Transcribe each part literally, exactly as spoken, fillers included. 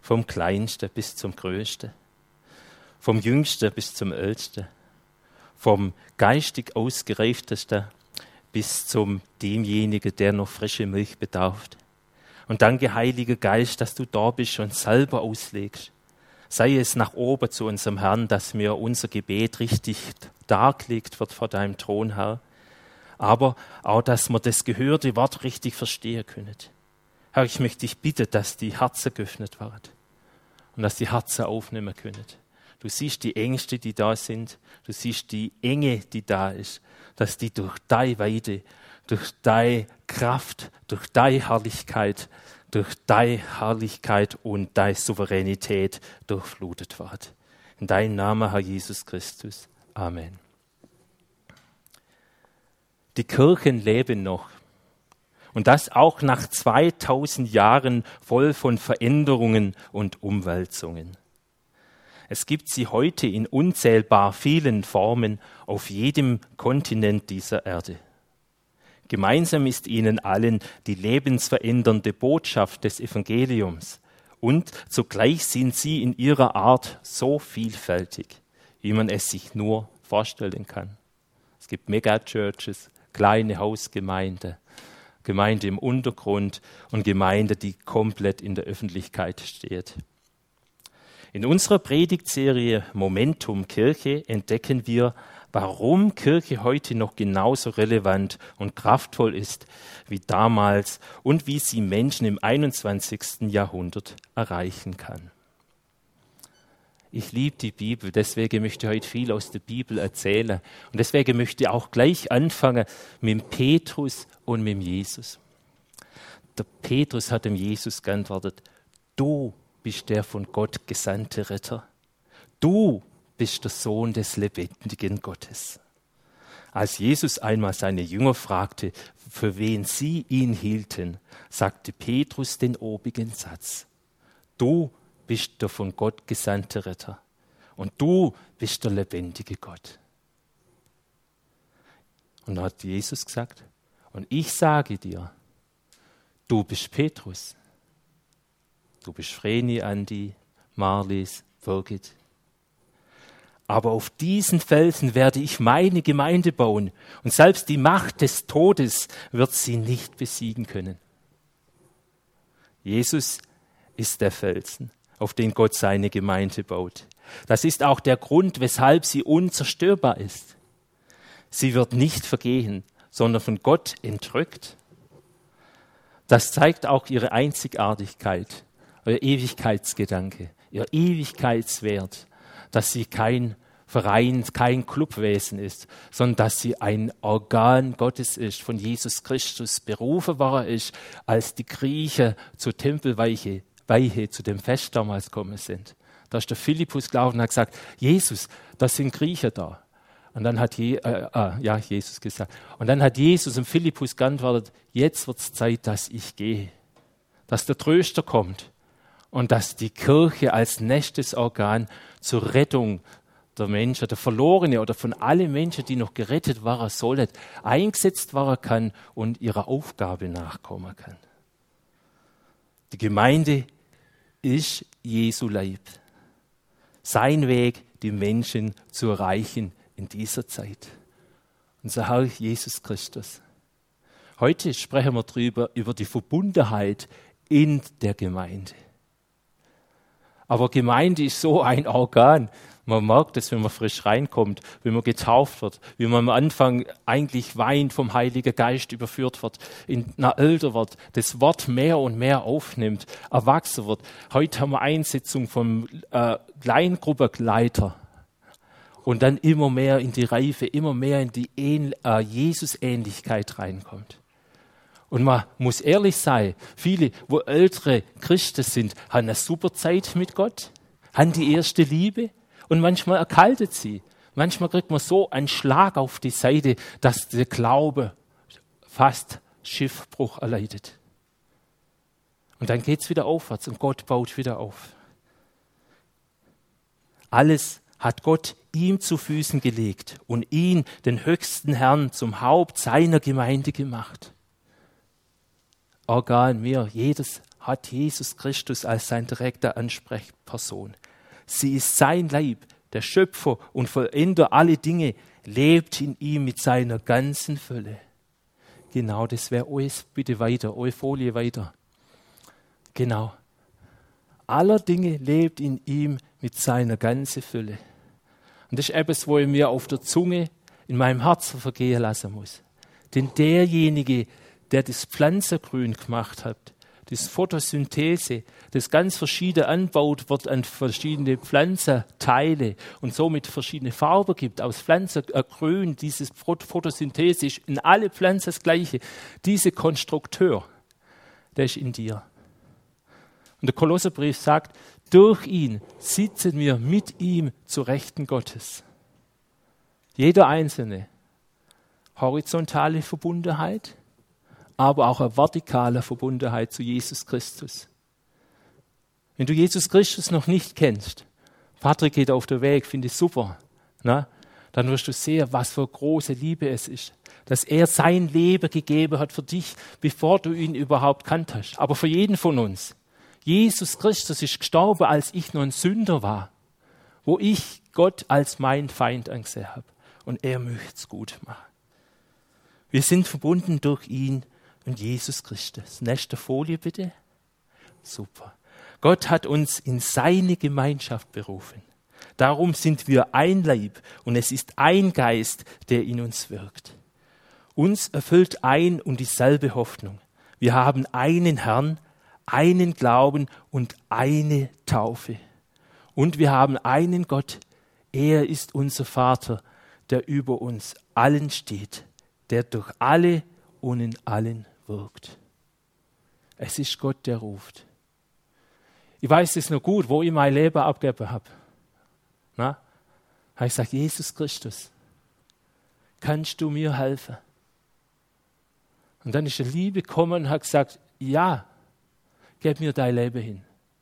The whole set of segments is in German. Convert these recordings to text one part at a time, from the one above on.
vom Kleinsten bis zum Größten, vom Jüngsten bis zum Ältesten, vom geistig Ausgereiftesten bis zum demjenigen, der noch frische Milch bedarf. Und danke, Heiliger Geist, dass du da bist und selber auslegst. Sei es nach oben zu unserem Herrn, dass mir unser Gebet richtig dargelegt wird vor deinem Thron, Herr. Aber auch, dass wir das gehörte Wort richtig verstehen können. Herr, ich möchte dich bitten, dass die Herzen geöffnet werden und dass die Herzen aufnehmen können. Du siehst die Ängste, die da sind. Du siehst die Enge, die da ist. Dass die durch deine Weide, durch deine Kraft, durch deine Herrlichkeit, durch deine Herrlichkeit und deine Souveränität durchflutet wird. In deinem Namen, Herr Jesus Christus. Amen. Die Kirchen leben noch. Und das auch nach zweitausend Jahren voll von Veränderungen und Umwälzungen. Es gibt sie heute in unzählbar vielen Formen auf jedem Kontinent dieser Erde. Gemeinsam ist ihnen allen die lebensverändernde Botschaft des Evangeliums und zugleich sind sie in ihrer Art so vielfältig, wie man es sich nur vorstellen kann. Es gibt Megachurches, kleine Hausgemeinden, Gemeinde im Untergrund und Gemeinde, die komplett in der Öffentlichkeit steht. In unserer Predigtserie Momentum Kirche entdecken wir, warum Kirche heute noch genauso relevant und kraftvoll ist wie damals und wie sie Menschen im einundzwanzigsten Jahrhundert erreichen kann. Ich liebe die Bibel, deswegen möchte ich heute viel aus der Bibel erzählen. Und deswegen möchte ich auch gleich anfangen mit dem Petrus und mit dem Jesus. Der Petrus hat dem Jesus geantwortet: Du bist der von Gott gesandte Retter. Du bist der Sohn des lebendigen Gottes. Als Jesus einmal seine Jünger fragte, für wen sie ihn hielten, sagte Petrus den obigen Satz: Du bist der von Gott gesandte Retter und du bist der lebendige Gott. Und da hat Jesus gesagt: Und ich sage dir, du bist Petrus. Du bist Vreni, Andi, Marlies, Birgit. Aber auf diesen Felsen werde ich meine Gemeinde bauen und selbst die Macht des Todes wird sie nicht besiegen können. Jesus ist der Felsen, auf den Gott seine Gemeinde baut. Das ist auch der Grund, weshalb sie unzerstörbar ist. Sie wird nicht vergehen, sondern von Gott entrückt. Das zeigt auch ihre Einzigartigkeit, ihr Ewigkeitsgedanke, ihr Ewigkeitswert, dass sie kein Verein, kein Clubwesen ist, sondern dass sie ein Organ Gottes ist, von Jesus Christus berufen war ist, als die Griechen zur Tempelweihe, Weihe, zu dem Fest damals gekommen sind. Da ist der Philippus gelaufen und hat gesagt: Jesus, das sind Griechen da. Und dann hat Je, äh, äh, ja, Jesus gesagt. Und dann hat Jesus dem Philippus geantwortet: Jetzt wird es Zeit, dass ich gehe, dass der Tröster kommt und dass die Kirche als nächstes Organ zur Rettung der Menschen, der Verlorene oder von allen Menschen, die noch gerettet waren sollen, eingesetzt werden kann und ihrer Aufgabe nachkommen kann. Die Gemeinde ist Jesu Leib. Sein Weg, die Menschen zu erreichen in dieser Zeit. Unser Herr Jesus Christus. Heute sprechen wir darüber, über die Verbundenheit in der Gemeinde. Aber Gemeinde ist so ein Organ. Man merkt es, wenn man frisch reinkommt, wenn man getauft wird, wie man am Anfang eigentlich weint, vom Heiligen Geist überführt wird, in einer älter wird, das Wort mehr und mehr aufnimmt, erwachsen wird. Heute haben wir Einsetzung vom äh, Kleingruppenleiter und dann immer mehr in die Reife, immer mehr in die Ähn- äh, Jesus-Ähnlichkeit reinkommt. Und man muss ehrlich sein, viele, wo ältere Christen sind, haben eine super Zeit mit Gott, haben die erste Liebe und manchmal erkaltet sie. Manchmal kriegt man so einen Schlag auf die Seite, dass der Glaube fast Schiffbruch erleidet. Und dann geht es wieder aufwärts und Gott baut wieder auf. Alles hat Gott ihm zu Füßen gelegt und ihn, den höchsten Herrn, zum Haupt seiner Gemeinde gemacht. Organ, wir, jedes hat Jesus Christus als sein direkter Ansprechperson. Sie ist sein Leib, der Schöpfer und Vollender alle Dinge, lebt in ihm mit seiner ganzen Fülle. Genau, das wäre euch bitte weiter, eure Folie weiter. Genau. Aller Dinge lebt in ihm mit seiner ganzen Fülle. Und das ist etwas, wo ich mir auf der Zunge in meinem Herzen vergehen lassen muss. Denn derjenige, der das Pflanzengrün gemacht hat, das Photosynthese, das ganz verschieden anbaut wird an verschiedene Pflanzenteile und somit verschiedene Farben gibt, aus Pflanzengrün, dieses Photosynthese ist in alle Pflanzen das Gleiche. Dieser Konstrukteur, der ist in dir. Und der Kolosserbrief sagt, durch ihn sitzen wir mit ihm zu Rechten Gottes. Jeder Einzelne. Horizontale Verbundenheit, aber auch eine vertikale Verbundenheit zu Jesus Christus. Wenn du Jesus Christus noch nicht kennst, Patrick geht auf den Weg, finde ich super, na? Dann wirst du sehen, was für große Liebe es ist, dass er sein Leben gegeben hat für dich, bevor du ihn überhaupt kannt hast. Aber für jeden von uns. Jesus Christus ist gestorben, als ich noch ein Sünder war, wo ich Gott als mein Feind angesehen habe. Und er möchte es gut machen. Wir sind verbunden durch ihn und Jesus Christus. Nächste Folie bitte. Super. Gott hat uns in seine Gemeinschaft berufen. Darum sind wir ein Leib und es ist ein Geist, der in uns wirkt. Uns erfüllt ein und dieselbe Hoffnung. Wir haben einen Herrn, einen Glauben und eine Taufe. Und wir haben einen Gott. Er ist unser Vater, der über uns allen steht, der durch alle und in allen wirkt. Es ist Gott, der ruft. Ich weiß es noch gut, wo ich mein Leben abgegeben habe. Na? Ich sage, Jesus Christus, kannst du mir helfen? Und dann ist die Liebe gekommen und hat gesagt, ja, gib mir dein Leben hin.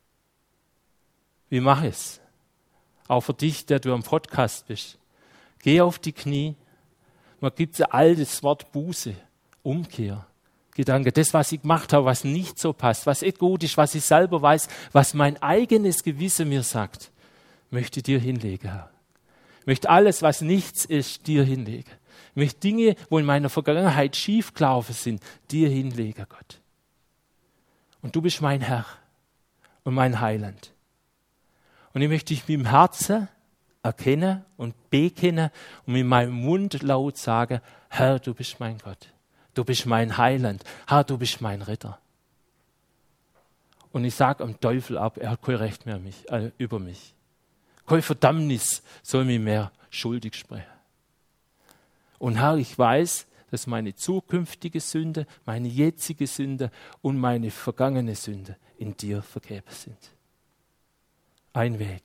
Wie mache ich es? Auch für dich, der du am Podcast bist. Geh auf die Knie. Man gibt ein altes Wort Buße, Umkehr, Gedanke. Das, was ich gemacht habe, was nicht so passt, was nicht gut ist, was ich selber weiß, was mein eigenes Gewissen mir sagt, möchte dir hinlegen. Ich möchte alles, was nichts ist, dir hinlegen. Ich möchte Dinge, wo in meiner Vergangenheit schiefgelaufen sind, dir hinlegen, Gott. Und du bist mein Herr und mein Heiland. Und ich möchte dich mit dem Herzen erkennen und bekennen und mit meinem Mund laut sagen, Herr, du bist mein Gott. Du bist mein Heiland. Herr, du bist mein Ritter. Und ich sage am Teufel ab, er hat kein Recht mehr mich, äh, über mich. Kein Verdammnis soll mich mehr schuldig sprechen. Und Herr, ich weiß, dass meine zukünftige Sünde, meine jetzige Sünde und meine vergangene Sünde in dir vergeben sind. Ein Weg.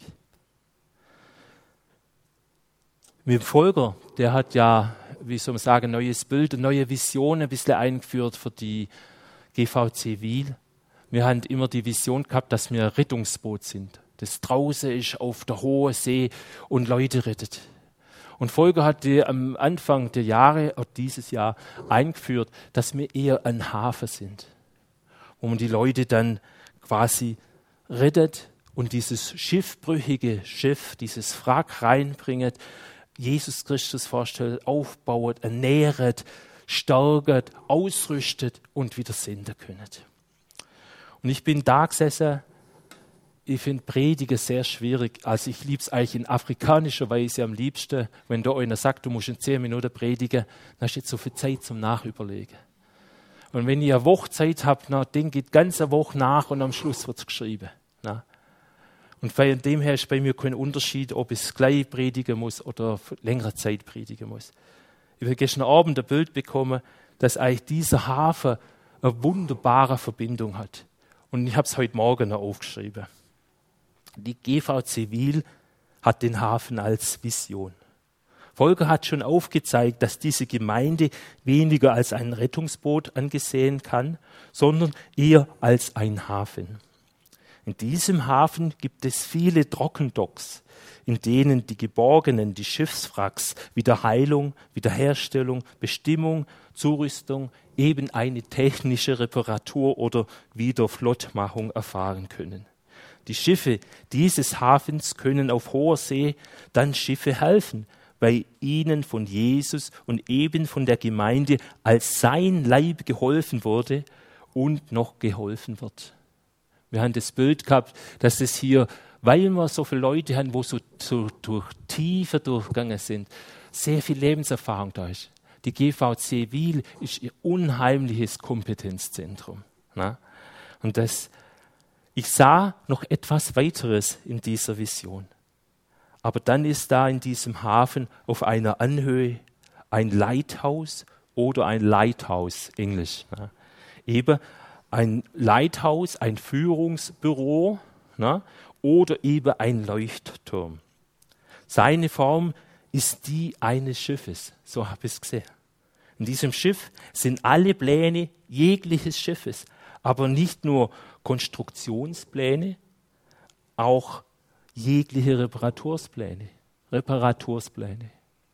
Mit dem Volker, der hat ja, wie soll man sagen, ein neues Bild, eine neue Vision ein bisschen eingeführt für die G V C Wil. Wir haben immer die Vision gehabt, dass wir ein Rettungsboot sind, das draußen ist auf der hohen See und Leute rettet. Und Volker hat die am Anfang der Jahre, auch dieses Jahr, eingeführt, dass wir eher ein Hafen sind, wo man die Leute dann quasi rettet und dieses schiffbrüchige Schiff, dieses Wrack reinbringt, Jesus Christus vorstellt, aufbaut, ernährt, stärkt, ausrüstet und wieder senden können. Und ich bin da gesessen, ich finde Predigen sehr schwierig. Also ich liebe es eigentlich in afrikanischer Weise am liebsten. Wenn da einer sagt, du musst in zehn Minuten predigen, dann hast du jetzt so viel Zeit zum Nachüberlegen. Und wenn ich eine Woche Zeit habe, dann denke ich die ganze Woche nach und am Schluss wird es geschrieben. Na? Und von dem her ist bei mir kein Unterschied, ob ich es gleich predigen muss oder längere Zeit predigen muss. Ich habe gestern Abend ein Bild bekommen, dass eigentlich dieser Hafen eine wunderbare Verbindung hat. Und ich habe es heute Morgen noch aufgeschrieben. Die G V C Wil hat den Hafen als Vision. Volker hat schon aufgezeigt, dass diese Gemeinde weniger als ein Rettungsboot angesehen kann, sondern eher als ein Hafen. In diesem Hafen gibt es viele Trockendocks, in denen die Geborgenen, die Schiffswracks, wieder Heilung, Wiederherstellung, Bestimmung, Zurüstung, eben eine technische Reparatur oder Wiederflottmachung erfahren können. Die Schiffe dieses Hafens können auf hoher See dann Schiffe helfen, weil ihnen von Jesus und eben von der Gemeinde als sein Leib geholfen wurde und noch geholfen wird. Wir haben das Bild gehabt, dass es hier, weil wir so viele Leute haben, wo so, so durch Tiefe durchgegangen sind, sehr viel Lebenserfahrung da ist. Die G V C Wil ist ein unheimliches Kompetenzzentrum. Na? Und das, ich sah noch etwas weiteres in dieser Vision. Aber dann ist da in diesem Hafen auf einer Anhöhe ein Lighthouse oder ein Lighthouse, Englisch. Na? Eben ein Lighthouse, ein Führungsbüro, na? Oder eben ein Leuchtturm. Seine Form ist die eines Schiffes, so habe ich es gesehen. In diesem Schiff sind alle Pläne jegliches Schiffes, aber nicht nur Konstruktionspläne, auch jegliche Reparaturspläne. Reparaturspläne.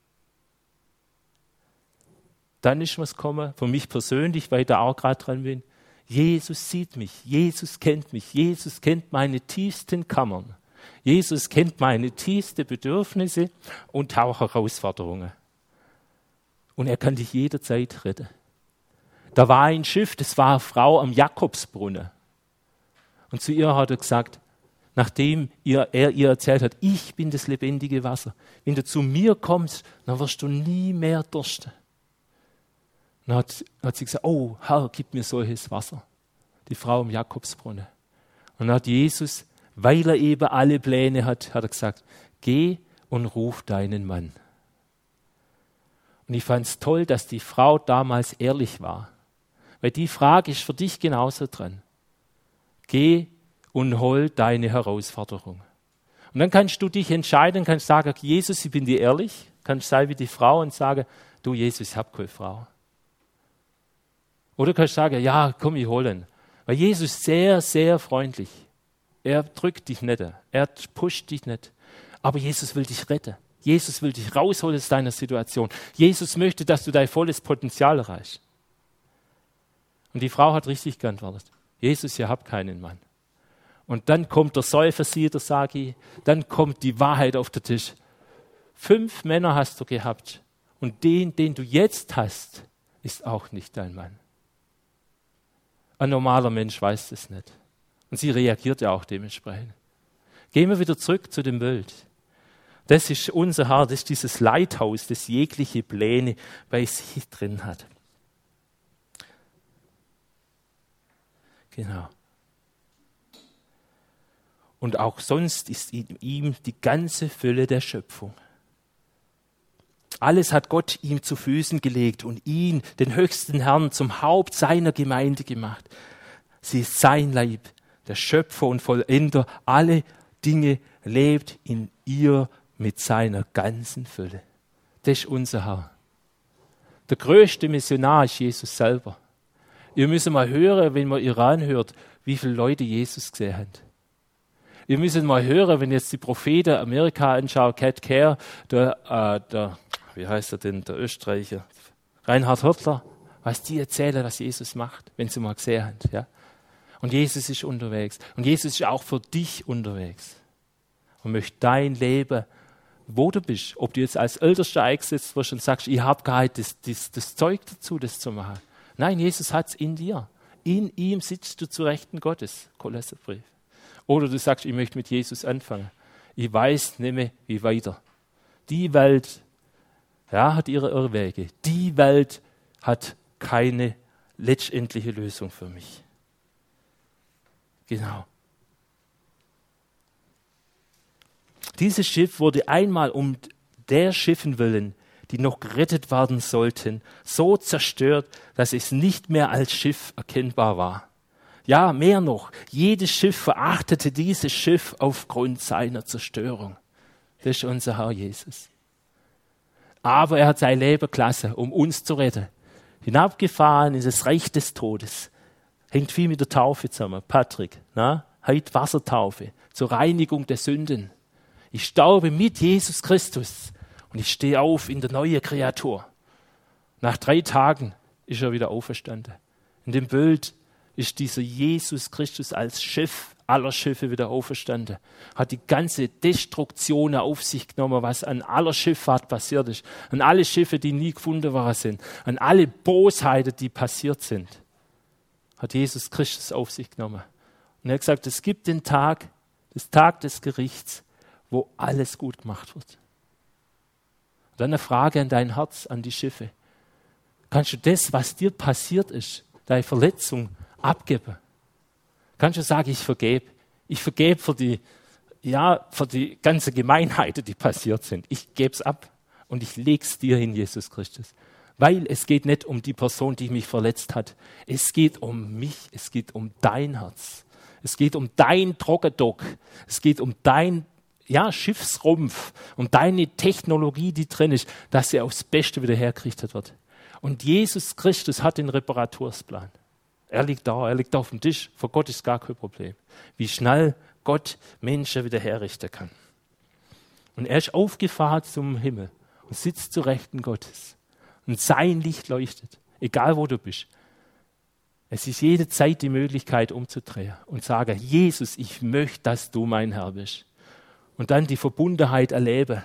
Dann ist was gekommen, für mich persönlich, weil ich da auch gerade dran bin. Jesus sieht mich, Jesus kennt mich, Jesus kennt meine tiefsten Kammern. Jesus kennt meine tiefsten Bedürfnisse und auch Herausforderungen. Und er kann dich jederzeit retten. Da war ein Schiff, das war eine Frau am Jakobsbrunnen. Und zu ihr hat er gesagt, nachdem ihr, er ihr erzählt hat, ich bin das lebendige Wasser. Wenn du zu mir kommst, dann wirst du nie mehr dursten. Dann hat, hat sie gesagt, oh Herr, gib mir solches Wasser. Die Frau am Jakobsbrunnen. Und dann hat Jesus, weil er eben alle Pläne hat, hat er gesagt, geh und ruf deinen Mann. Und ich fand es toll, dass die Frau damals ehrlich war. Weil die Frage ist für dich genauso dran. Geh und hol deine Herausforderung. Und dann kannst du dich entscheiden, kannst sagen, Jesus, ich bin dir ehrlich. Kannst sein wie die Frau und sagen, du Jesus, ich habe keine Frau. Oder kannst du sagen, ja, komm, ich hole ihn. Weil Jesus ist sehr, sehr freundlich. Er drückt dich nicht, er pusht dich nicht. Aber Jesus will dich retten. Jesus will dich rausholen aus deiner Situation. Jesus möchte, dass du dein volles Potenzial erreichst. Und die Frau hat richtig geantwortet. Jesus, ihr habt keinen Mann. Und dann kommt der Säufersieder, sage ich. Dann kommt die Wahrheit auf den Tisch. Fünf Männer hast du gehabt. Und den, den du jetzt hast, ist auch nicht dein Mann. Ein normaler Mensch weiß das nicht. Und sie reagiert ja auch dementsprechend. Gehen wir wieder zurück zu dem Bild. Das ist unser Herr, das ist dieses Lighthouse, das jegliche Pläne bei sich drin hat. Genau. Und auch sonst ist in ihm die ganze Fülle der Schöpfung. Alles hat Gott ihm zu Füßen gelegt und ihn, den höchsten Herrn, zum Haupt seiner Gemeinde gemacht. Sie ist sein Leib, der Schöpfer und Vollender. Alle Dinge lebt in ihr mit seiner ganzen Fülle. Das ist unser Herr. Der größte Missionar ist Jesus selber. Ihr müsst mal hören, wenn man Iran hört, wie viele Leute Jesus gesehen haben. Ihr müsst mal hören, wenn jetzt die Propheten Amerika anschaut, Cat Care, der, äh, der, wie heißt er denn, der Österreicher, Reinhard Hörtler, was die erzählen, was Jesus macht, wenn sie mal gesehen haben. Ja? Und Jesus ist unterwegs. Und Jesus ist auch für dich unterwegs. Und möchte dein Leben, wo du bist, ob du jetzt als Ältester eingesetzt wirst und sagst, ich habe gar nicht das, das, das Zeug dazu, das zu machen. Nein, Jesus hat es in dir. In ihm sitzt du zu Rechten Gottes, Kolosserbrief. Oder du sagst, ich möchte mit Jesus anfangen. Ich weiß nicht mehr, wie weiter. Die Welt ja, hat ihre Irrwege. Die Welt hat keine letztendliche Lösung für mich. Genau. Dieses Schiff wurde einmal um der Schiffen willen, die noch gerettet werden sollten, so zerstört, dass es nicht mehr als Schiff erkennbar war. Ja, mehr noch, jedes Schiff verachtete dieses Schiff aufgrund seiner Zerstörung. Das ist unser Herr Jesus. Aber er hat sein Leben gelassen, um uns zu retten. Hinabgefahren in das Reich des Todes. Hängt viel mit der Taufe zusammen. Patrick, na? Heute Wassertaufe zur Reinigung der Sünden. Ich sterbe mit Jesus Christus und ich stehe auf in der neuen Kreatur. Nach drei Tagen ist er wieder auferstanden. In dem Bild ist dieser Jesus Christus als Chef aller Schiffe wieder auferstanden. Hat die ganze Destruktion auf sich genommen, was an aller Schifffahrt passiert ist. An alle Schiffe, die nie gefunden worden sind. An alle Bosheiten, die passiert sind. Hat Jesus Christus auf sich genommen. Und er hat gesagt, es gibt den Tag, den Tag des Gerichts, wo alles gut gemacht wird. Und dann eine Frage an dein Herz, an die Schiffe. Kannst du das, was dir passiert ist, deine Verletzung, abgeben? Kannst du sagen, ich vergebe. Ich vergebe für die, ja, für die ganze Gemeinheiten, die passiert sind. Ich gebe es ab und ich lege es dir hin, Jesus Christus. Weil es geht nicht um die Person, die mich verletzt hat. Es geht um mich, es geht um dein Herz. Es geht um dein Trockendock. Es geht um dein ja, Schiffsrumpf, um deine Technologie, die drin ist, dass sie aufs Beste wieder hergerichtet wird. Und Jesus Christus hat den Reparatusplan. Er liegt da, er liegt da auf dem Tisch. Vor Gott ist gar kein Problem. Wie schnell Gott Menschen wieder herrichten kann. Und er ist aufgefahren zum Himmel und sitzt zu Rechten Gottes. Und sein Licht leuchtet, egal wo du bist. Es ist jede Zeit die Möglichkeit umzudrehen und sagen, Jesus, ich möchte, dass du mein Herr bist. Und dann die Verbundenheit erleben.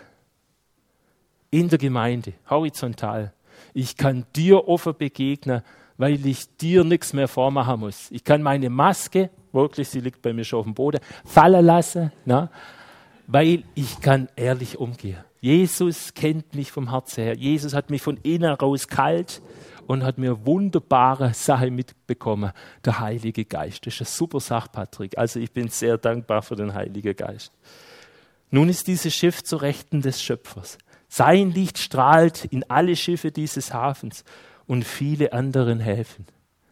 In der Gemeinde, horizontal. Ich kann dir offen begegnen, weil ich dir nichts mehr vormachen muss. Ich kann meine Maske, wirklich, sie liegt bei mir schon auf dem Boden, fallen lassen, na, weil ich kann ehrlich umgehen. Jesus kennt mich vom Herzen her. Jesus hat mich von innen raus kalt und hat mir wunderbare Sachen mitbekommen. Der Heilige Geist. Das ist eine super Sache, Patrick. Also ich bin sehr dankbar für den Heiligen Geist. Nun ist dieses Schiff zu Rechten des Schöpfers. Sein Licht strahlt in alle Schiffe dieses Hafens und viele anderen Häfen.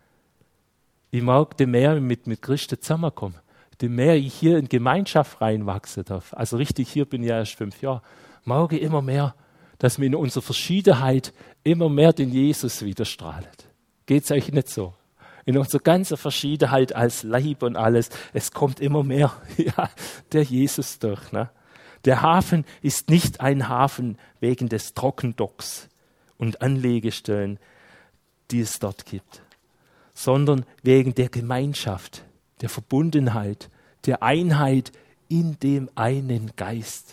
Ich mag, je mehr ich mit, mit Christen zusammenkomme, je mehr ich hier in Gemeinschaft reinwachsen darf. Also richtig, hier bin ich ja erst fünf Jahre. Mag ich immer mehr, dass wir in unserer Verschiedenheit immer mehr den Jesus widerstrahlt. Geht es euch nicht so? In unserer ganzen Verschiedenheit als Leib und alles, es kommt immer mehr ja, der Jesus durch. Ne? Der Hafen ist nicht ein Hafen wegen des Trockendocks und Anlegestellen, die es dort gibt, sondern wegen der Gemeinschaft, der Verbundenheit, der Einheit in dem einen Geist.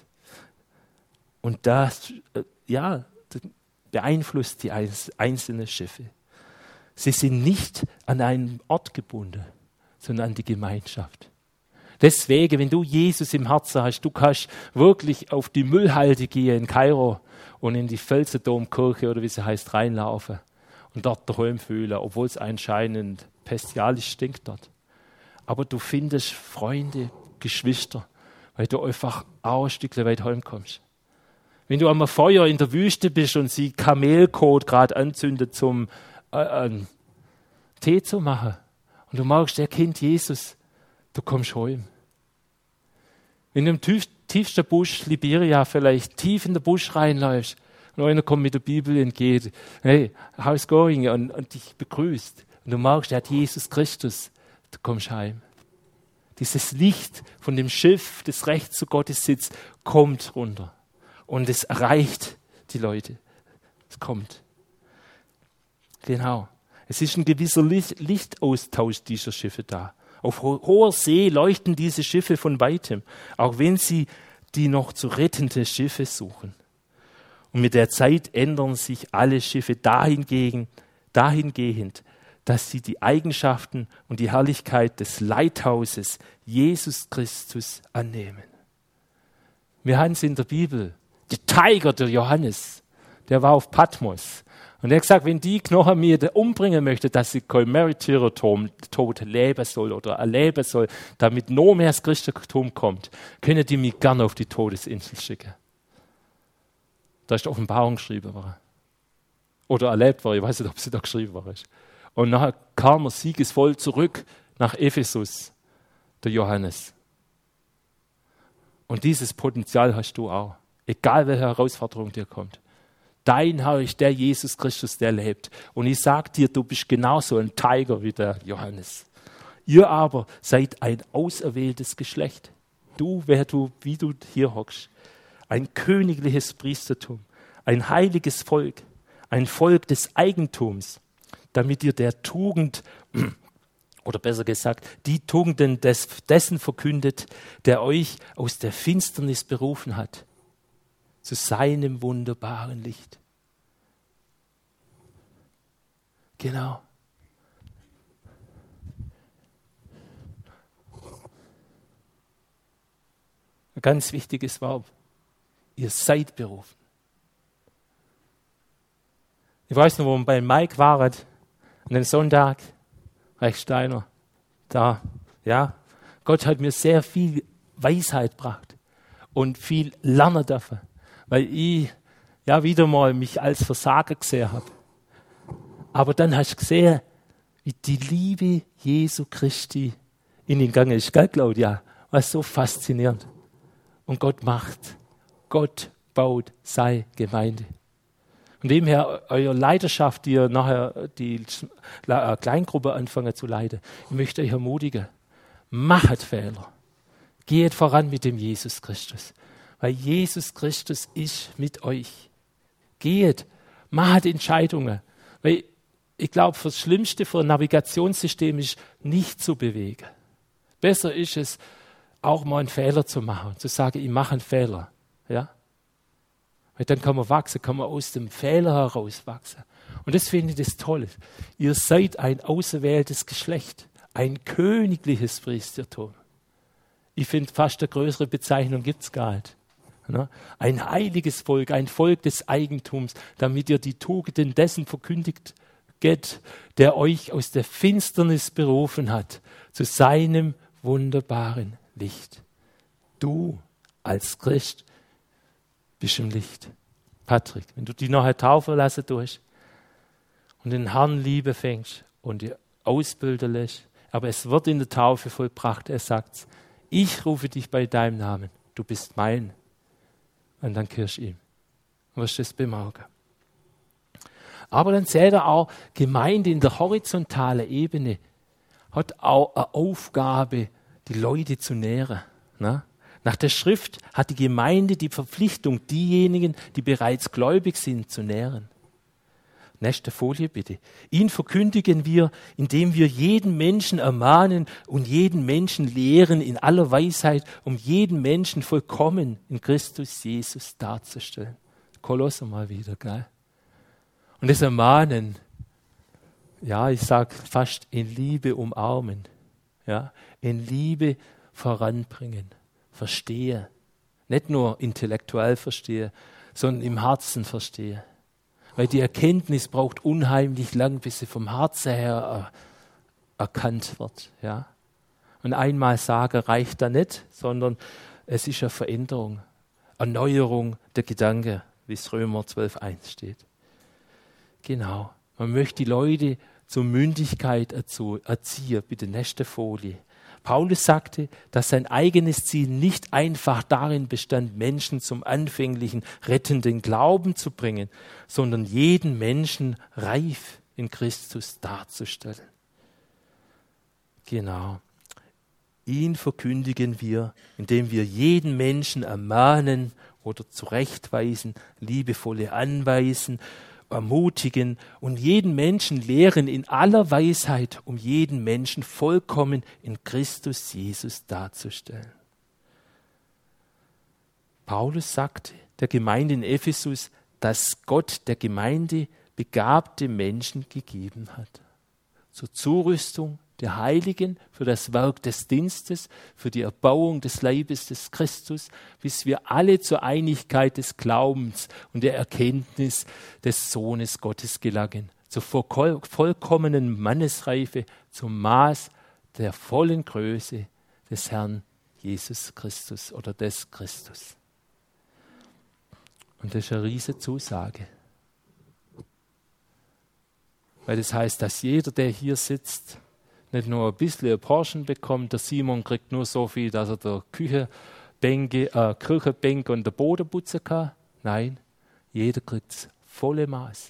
Und das ja, beeinflusst die einzelnen Schiffe. Sie sind nicht an einen Ort gebunden, sondern an die Gemeinschaft. Deswegen, wenn du Jesus im Herzen hast, du kannst wirklich auf die Müllhalde gehen in Kairo und in die Felsendomkirche oder wie sie heißt reinlaufen und dort daheim fühlen, obwohl es anscheinend bestialisch stinkt dort. Aber du findest Freunde, Geschwister, weil du einfach auch ein Stück weit heimkommst. Wenn du am Feuer in der Wüste bist und sie Kamelkot gerade anzündet, zum äh, äh, Tee zu machen und du magst, der kennt Jesus, du kommst heim. Wenn du im tief, tiefsten Busch, Liberia vielleicht, tief in den Busch reinläufst und einer kommt mit der Bibel entgegen, hey, how's going? Und, und dich begrüßt. Und du magst, der hat Jesus Christus, du kommst heim. Dieses Licht von dem Schiff, das rechts zu Gottes sitzt, kommt runter. Und es erreicht die Leute. Es kommt. Genau. Es ist ein gewisser Licht, Lichtaustausch dieser Schiffe da. Auf ho- hoher See leuchten diese Schiffe von weitem, auch wenn sie die noch zu rettende Schiffe suchen. Und mit der Zeit ändern sich alle Schiffe dahingehend, dahingehend, dass sie die Eigenschaften und die Herrlichkeit des Leithauses Jesus Christus annehmen. Wir haben es in der Bibel. Der Tiger, der Johannes, der war auf Patmos. Und er hat gesagt, wenn die Knochen mir umbringen möchte, dass sie kein Märtyrertod leben soll oder erleben soll, damit noch mehr das Christentum kommt, können die mich gerne auf die Todesinsel schicken. Da ist die Offenbarung geschrieben worden. Oder erlebt worden, ich weiß nicht, ob sie da geschrieben worden ist. Und nachher kam er siegesvoll zurück nach Ephesus, der Johannes. Und dieses Potenzial hast du auch. Egal, welche Herausforderung dir kommt. Dein Herr ist der Jesus Christus, der lebt. Und ich sage dir, du bist genauso ein Tiger wie der Johannes. Ihr aber seid ein auserwähltes Geschlecht. Du, wer du, wie du hier hockst. Ein königliches Priestertum. Ein heiliges Volk. Ein Volk des Eigentums. damit ihr der Tugend, oder besser gesagt, die Tugenden des, dessen verkündet, der euch aus der Finsternis berufen hat, zu seinem wunderbaren Licht. Genau. Ein ganz wichtiges Wort. Ihr seid berufen. Ich weiß noch, wo wir bei Mike waren, an dem Sonntag, Reich Steiner, da, ja, Gott hat mir sehr viel Weisheit gebracht und viel lernen dürfen, weil ich ja wieder mal mich als Versager gesehen habe. Aber dann hast du gesehen, wie die Liebe Jesu Christi in den Gang ist, gell, Claudia? Was so faszinierend. Und Gott macht, Gott baut seine Gemeinde. Von dem her, eure Leiterschaft, die ihr nachher die Kleingruppe anfangen zu leiten, ich möchte euch ermutigen, macht Fehler. Geht voran mit dem Jesus Christus. Weil Jesus Christus ist mit euch. Geht, macht Entscheidungen. Weil ich glaube, das Schlimmste für ein Navigationssystem ist, nicht zu bewegen. Besser ist es, auch mal einen Fehler zu machen, zu sagen, ich mache einen Fehler. Ja? Weil dann kann man wachsen, kann man aus dem Fehler heraus wachsen. Und das finde ich das Tolle. Ihr seid ein auserwähltes Geschlecht, ein königliches Priestertum. Ich finde, fast eine größere Bezeichnung gibt es gar nicht. Ein heiliges Volk, ein Volk des Eigentums, damit ihr die Tugenden dessen verkündigt geht, der euch aus der Finsternis berufen hat, zu seinem wunderbaren Licht. Du als Christ bist im Licht. Patrick, wenn du die nachher taufen lassen tust und den Herrn Liebe fängst und die ausbilden lässt, aber es wird in der Taufe vollbracht, er sagt, ich rufe dich bei deinem Namen, du bist mein. Und dann kirsch ihm. Du wirst das bemerken. Aber dann seht ihr auch, Gemeinde in der horizontalen Ebene hat auch eine Aufgabe, die Leute zu nähren. Ne? Nach der Schrift hat die Gemeinde die Verpflichtung, diejenigen, die bereits gläubig sind, zu nähren. Nächste Folie bitte. Ihn verkündigen wir, indem wir jeden Menschen ermahnen und jeden Menschen lehren in aller Weisheit, um jeden Menschen vollkommen in Christus Jesus darzustellen. Kolosser mal wieder, gell? Und das Ermahnen, ja, ich sage fast in Liebe umarmen, ja, in Liebe voranbringen, verstehe, nicht nur intellektuell verstehe, sondern im Herzen verstehe. Weil die Erkenntnis braucht unheimlich lang, bis sie vom Herzen her er, erkannt wird. Ja? Und einmal sagen reicht da nicht, sondern es ist eine Veränderung, Erneuerung der Gedanken, wie es Römer zwölf eins steht. Genau, man möchte die Leute zur Mündigkeit erziehen. Bitte nächste Folie. Paulus sagte, dass sein eigenes Ziel nicht einfach darin bestand, Menschen zum anfänglichen rettenden Glauben zu bringen, sondern jeden Menschen reif in Christus darzustellen. Genau. Ihn verkündigen wir, indem wir jeden Menschen ermahnen oder zurechtweisen, liebevolle anweisen, ermutigen und jeden Menschen lehren in aller Weisheit, um jeden Menschen vollkommen in Christus Jesus darzustellen. Paulus sagte der Gemeinde in Ephesus, dass Gott der Gemeinde begabte Menschen gegeben hat. Zur Zurüstung der Heiligen, für das Werk des Dienstes, für die Erbauung des Leibes des Christus, bis wir alle zur Einigkeit des Glaubens und der Erkenntnis des Sohnes Gottes gelangen, zur vollkommenen Mannesreife, zum Maß der vollen Größe des Herrn Jesus Christus oder des Christus. Und das ist eine riesige Zusage. Weil das heißt, dass jeder, der hier sitzt, nicht nur ein bisschen ein Porschen bekommt, der Simon kriegt nur so viel, dass er der Küchenbänke, äh, Kirchenbänke und der Boden putzen kann. Nein, jeder kriegt das volle Maß.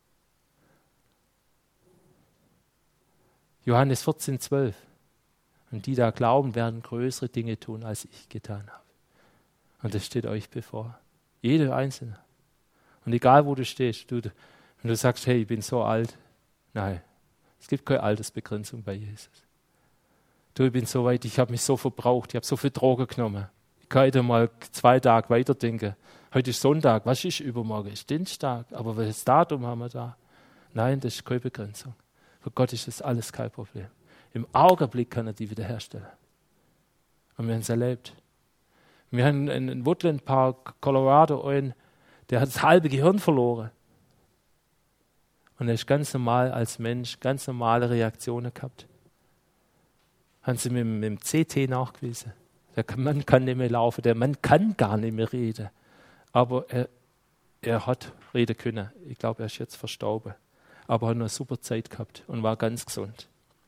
Johannes vierzehn, zwölf. Und die da glauben, werden größere Dinge tun, als ich getan habe. Und das steht euch bevor. Jeder Einzelne. Und egal, wo du stehst, du, wenn du sagst, hey, ich bin so alt, nein, Es gibt keine Altersbegrenzung bei Jesus. Du, ich bin so weit, ich habe mich so verbraucht, ich habe so viel Drogen genommen. Ich kann heute mal zwei Tage weiterdenken. Heute ist Sonntag, was ist übermorgen? Ist Dienstag, aber welches Datum haben wir da? Nein, das ist keine Begrenzung. Für Gott ist das alles kein Problem. Im Augenblick kann er die wiederherstellen. Und wir haben es erlebt. Wir haben einen Woodland Park, Colorado, einen, der hat das halbe Gehirn verloren. Und er ist ganz normal als Mensch, ganz normale Reaktionen gehabt. Haben sie mit, mit dem C T nachgewiesen. Der Mann kann nicht mehr laufen, der Mann kann gar nicht mehr reden. Aber er, er hat reden können. Ich glaube, er ist jetzt verstorben. Aber er hat noch eine super Zeit gehabt und war ganz gesund.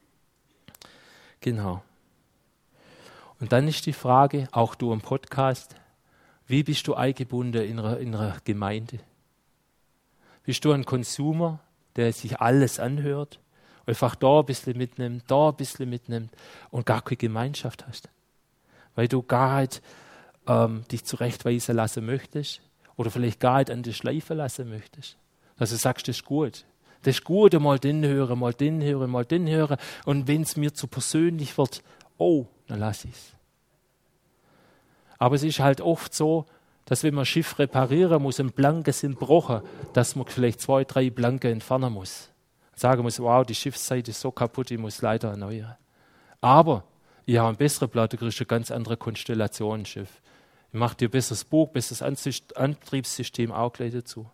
Genau. Und dann ist die Frage, auch du im Podcast, wie bist du eingebunden in einer, in einer Gemeinde? Bist du ein Konsumer, der sich alles anhört, einfach da ein bisschen mitnimmt, da ein bisschen mitnimmt und gar keine Gemeinschaft hast? Weil du gar nicht ähm, dich zurechtweisen lassen möchtest oder vielleicht gar nicht an dich schleifen lassen möchtest. Dass du sagst, das ist gut. Das ist gut, mal den hören, mal den hören, mal den hören. Und wenn es mir zu persönlich wird, oh, dann lass ich es. Aber es ist halt oft so, dass wenn man ein Schiff reparieren muss, ein Planke sind gebrochen, dass man vielleicht zwei, drei Planken entfernen muss. Sagen muss, wow, die Schiffsseite ist so kaputt, ich muss leider erneuern. Aber ich habe einen besseren Platte, du kriegst eine ganz andere Konstellation, Schiff. Ich mache dir ein besseres Bug, besseres Antriebssystem auch gleich dazu.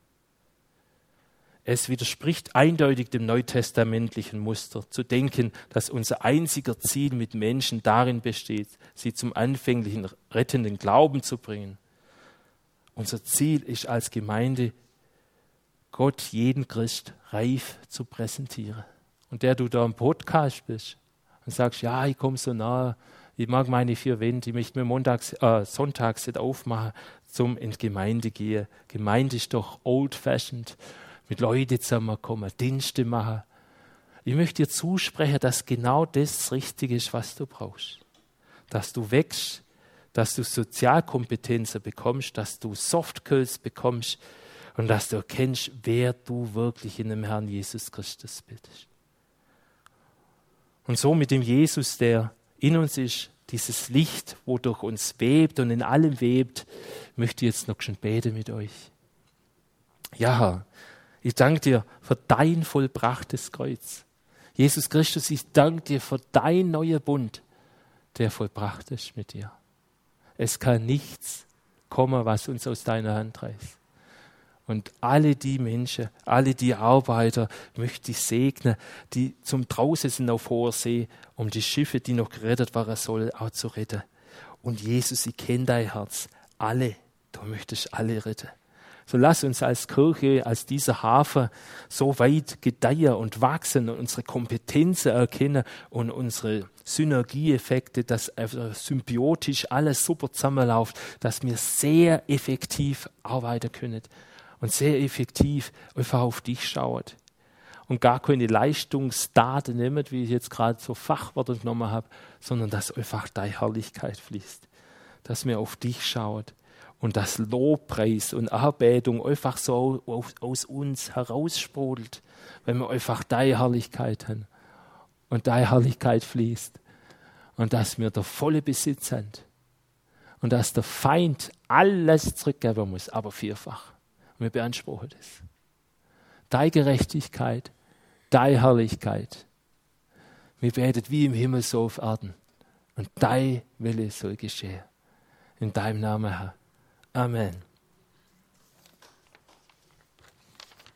Es widerspricht eindeutig dem neutestamentlichen Muster, zu denken, dass unser einziger Ziel mit Menschen darin besteht, sie zum anfänglichen rettenden Glauben zu bringen. Unser Ziel ist als Gemeinde, Gott jeden Christ reif zu präsentieren. Und der du da im Podcast bist und sagst, ja, ich komme so nah, ich mag meine vier Wände, ich möchte mir montags, äh, sonntags nicht aufmachen, zum in die Gemeinde gehen. Gemeinde ist doch old-fashioned. Mit Leuten zusammenkommen, Dienste machen. Ich möchte dir zusprechen, dass genau das Richtige ist, was du brauchst. Dass du wächst, dass du Sozialkompetenzen bekommst, dass du Softskills bekommst und dass du erkennst, wer du wirklich in dem Herrn Jesus Christus bist. Und so mit dem Jesus, der in uns ist, dieses Licht, wo durch uns webt und in allem webt, möchte ich jetzt noch schon beten mit euch. Ja, Herr, ich danke dir für dein vollbrachtes Kreuz. Jesus Christus, ich danke dir für dein neuer Bund, der vollbracht ist mit dir. Es kann nichts kommen, was uns aus deiner Hand reißt. Und alle die Menschen, alle die Arbeiter möchte ich segnen, die zum draußen sind auf hoher See, um die Schiffe, die noch gerettet waren sollen, auch zu retten. Und Jesus, ich kenne dein Herz. Alle, du möchtest alle retten. So lass uns als Kirche, als dieser Hafen so weit gedeihen und wachsen und unsere Kompetenzen erkennen und unsere Synergieeffekte, dass symbiotisch alles super zusammenläuft, dass wir sehr effektiv arbeiten können und sehr effektiv einfach auf dich schauen und gar keine Leistungsdaten nehmen, wie ich jetzt gerade so Fachwörter genommen habe, sondern dass einfach deine Herrlichkeit fließt, dass wir auf dich schauen. Und das Lobpreis und Anbetung einfach so aus uns heraussprudelt, wenn wir einfach deine Herrlichkeit haben und deine Herrlichkeit fließt. Und dass wir der volle Besitz haben. Und dass der Feind alles zurückgeben muss, aber vierfach. Und wir beanspruchen das. Deine Gerechtigkeit, deine Herrlichkeit. Wir beten wie im Himmel so auf Erden. Und dein Wille soll geschehen. In deinem Namen, Herr. Amen.